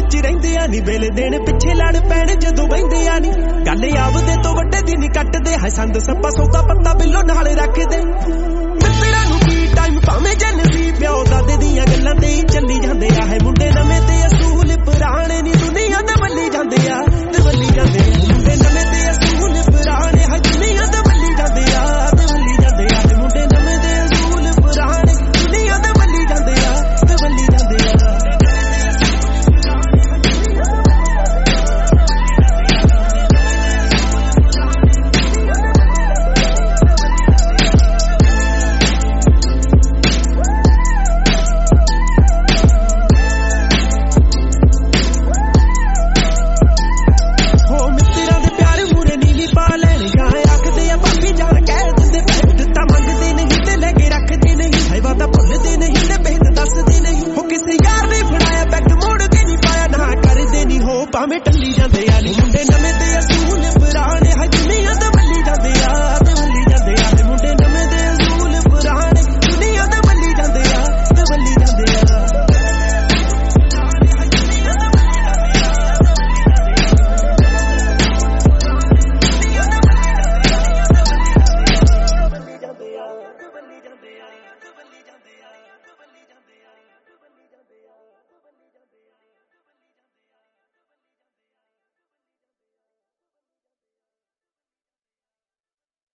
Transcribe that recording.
विच रहिंदियां नी वेले देण पिछे लड़ पैण जदों बहिंदियां नी गल आपदे तो वड्डे दी नी कट्टदे है संद सप्पा सौदा पत्ता बिल्लो नाल रखदे मित्तरां नूं की टाइम भावें जन सी प्यो दादे दीयां गल्लां ते ही चली जांदे आ है मुंडे नवें ते असूल पुराणे नी दुनिया दे वल्ली जांदे आ ते वल्ली जांदे आ मुंडे नवें ते असूल पुराणे है दुनिया दे वल्ली जांदे आ ते वल्ली जांदे आ ते मुंडे नवें ते असूल पुराणे दुनिया दे वल्ली जांदे आ ते वल्ली जांदे आ भावें टल्ली जांदे